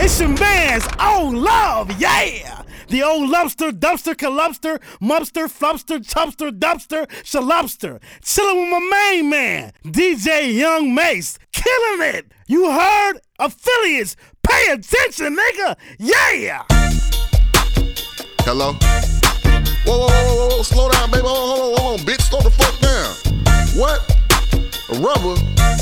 It's your man's old love, yeah! The old lobster, dumpster, calubster, mubster, flubster, chubster, dubster, shalubster. Chillin' with my main man, DJ Young Mace. Killing it! You heard? Affiliates, pay attention, nigga! Yeah! Hello? Whoa, slow down, baby. Hold on, bitch, slow the fuck down. What? A rubber?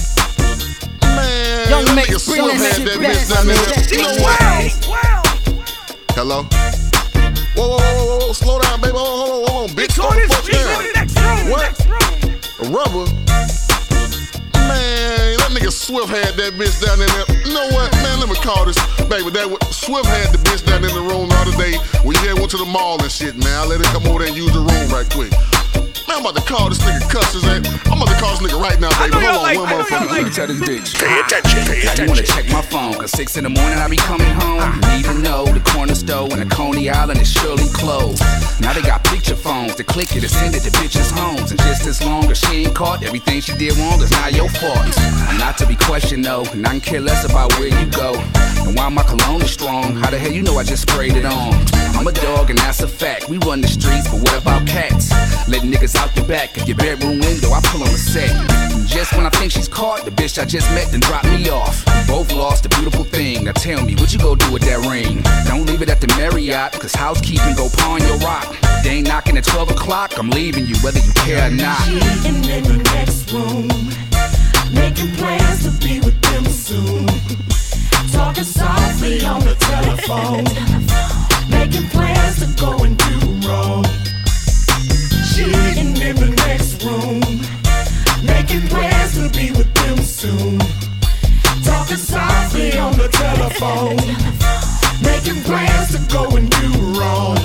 Man, Young that Mace, nigga Swift bring had that that shit bitch back, down man. there. You know what? Hello? Whoa, slow down, baby. Hold on, bitch, slow the fuck down. What? A rubber? Man, that nigga Swift had that bitch down in there. You know what, man, let me call this, baby. Swift had the bitch down in the room the other day. We went to the mall and shit, man. I let her come over there and use the room right quick. Man, I'm about to call this nigga cusses, man. I'm about to call this nigga right now, baby. Hold on, one motherfucker. Let me tell this bitch. Pay attention. You wanna check my phone, cause 6 in the morning I be coming home. Need to know the corner store and the Coney Island is surely closed. Now they got picture phones to click it and send it to bitches' homes. And just as long as she ain't caught, everything she did wrong is not your fault. I'm not to be questioned though, and I can care less about where you go. And while my cologne is strong, how the hell you know I just sprayed it on? I'm a dog and that's a fact. We run the streets, but what about cats? Let niggas out the back of your bedroom window, I pull on the set. And just when I think she's caught, the bitch I just met then dropped me off. We both lost a beautiful thing. Now tell me, what you go do with that ring? Don't leave it at the Marriott, cause housekeeping go pawn your rock. They ain't knocking at 12 o'clock, I'm leaving you whether you care or not. Cheating in the next room, making plans to be with them soon. Talking softly on the telephone, making plans to go and do wrong. Cheating in the next room, making plans to be with them soon. Talking softly on the telephone, making plans to go and do wrong.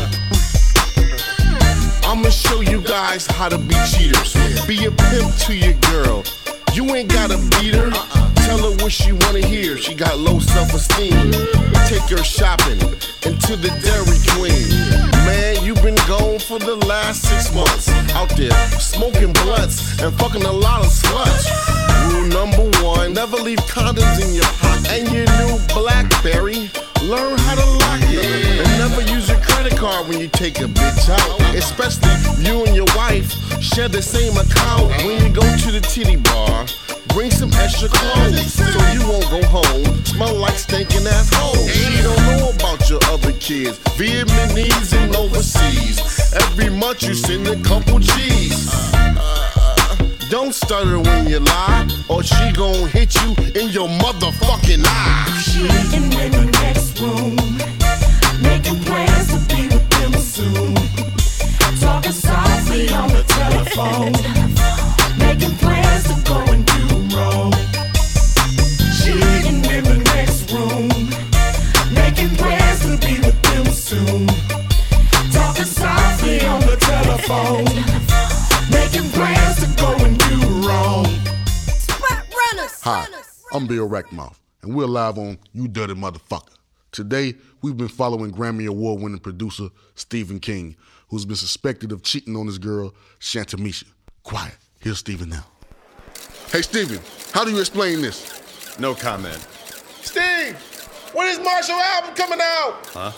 I'ma show you guys how to be cheaters. Be a pimp to your girl. You ain't gotta beat her. Tell her what she wanna hear. She got low self-esteem. Take her shopping into the Dairy Queen. Man, you been gone for the last 6 months. Out there smoking blunts and fucking a lot of sluts. Rule number 1, never leave condoms in your pocket. And your new BlackBerry, learn how to lock it. And never use your credit card when you take a bitch out. Especially you and your wife share the same account. When you go to the titty bar, bring some extra clothes so you won't go home smell like stinking ass hoes. She don't know about your other kids, Vietnamese and overseas. Every month you send a couple G's. Don't stutter when you lie, or she gon' hit you in your motherfucking eye. Cheating in the next room, making plans to be with them soon. Talking softly on the telephone, making plans to go and do wrong. Cheating in the next room, making plans to be with them soon. Talking softly on the telephone, making plans to go and do wrong. Hi, I'm Bill Rackmouth, and we're live on You Dirty Motherfucker. Today, we've been following Grammy Award-winning producer Stephen King, who's been suspected of cheating on his girl, Shantamisha. Quiet, here's Stephen now. Hey, Stephen, how do you explain this? No comment. Steve, when is Marshall album coming out? Huh?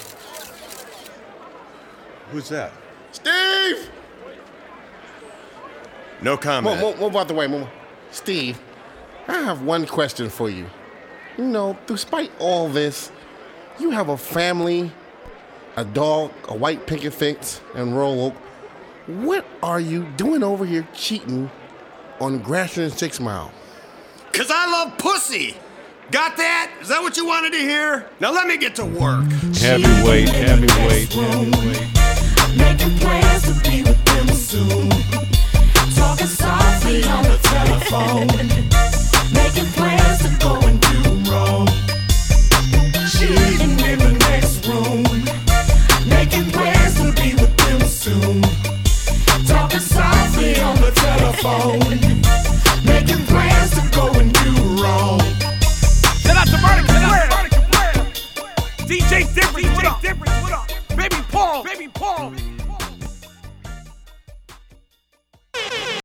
Who's that? Steve! No comment. Move out the way, move. Steve, I have one question for you. You know, despite all this, you have a family, a dog, a white picket fence, and Royal Oak. What are you doing over here cheating on Gratiot and 6 Mile? 'Cause I love pussy. Got that? Is that what you wanted to hear? Now let me get to work. Heavyweight. Making plans to be with them soon. Talking softly on the telephone,